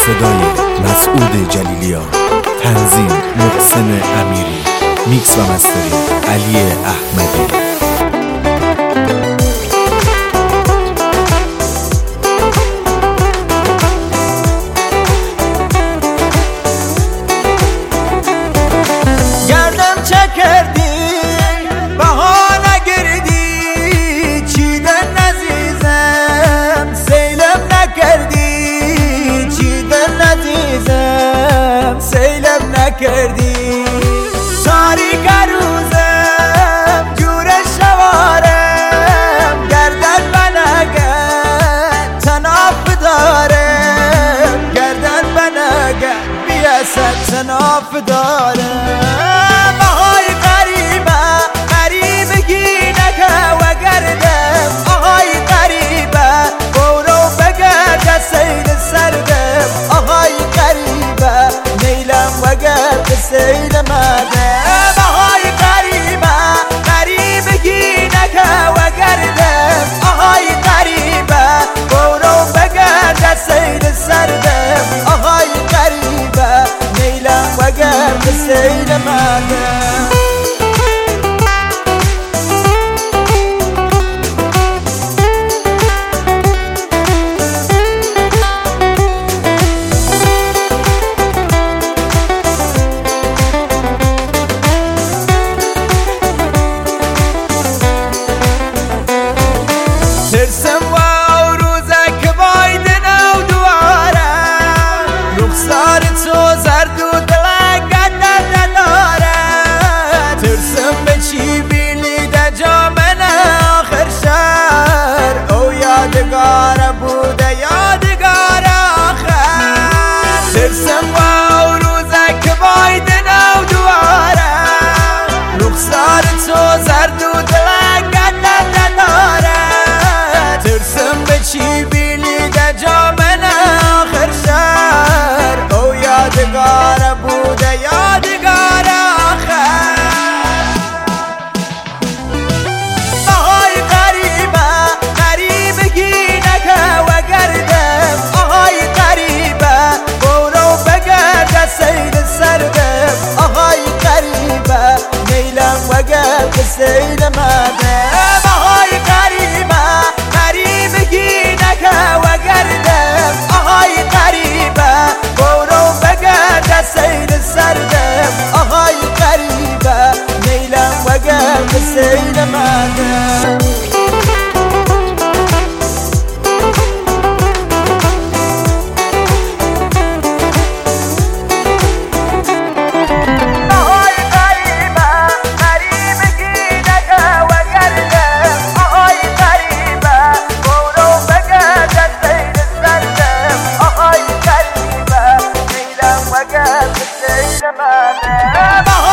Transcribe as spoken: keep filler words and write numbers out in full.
صدای مسعود جلیلیان، تنظیم محسن امیری، میکس و مستری علی احمدی. گردم چه کردی بهانه گردی، چیدن عزیزم سیلم نکردی، چیدن عزیزم سیلم نکردی. تاریک روزم جور شوارم، گردن بنگن تناف دارم، گردن بنگن بیاسد تناف دارم. آهای قریبه قریبگی نکه و گردم، آهای قریبه برو بگرد سیل سردم، آهای قریبه نیلم و گرد سیل مردم. آهای قریبه قریبگی نکه و گردم، آهای قریبه برو بگرد سیل سردم، آهای قریبه نیلم و گرد سیل مردم. ترسم و روزک بایدن و دوارم، رخسار تو زرد و دلنگت نداره. ترسم به چی بینی در جامن آخر شهر، او یادگار بوده یادگار آخر. ترسم و روزک بایدن و دوارم، رخسار تو زرد و دلنگت نداره. ترسم به چی بینی در جامن آخر شهر، او یادگار بوده یادگار آخر. آهای قریبه قریبگی نکه و گردم، آهای قریبه برو بگرد سیل سردم، آهای قریبه نیلم و گرد سیل مردم. آهای قریبه قریبگی نکه و گردم، آهای قریبه برو بگرد سیل سردم، آهای قریبه نیلم و گرد سیل مردم. I got the state of my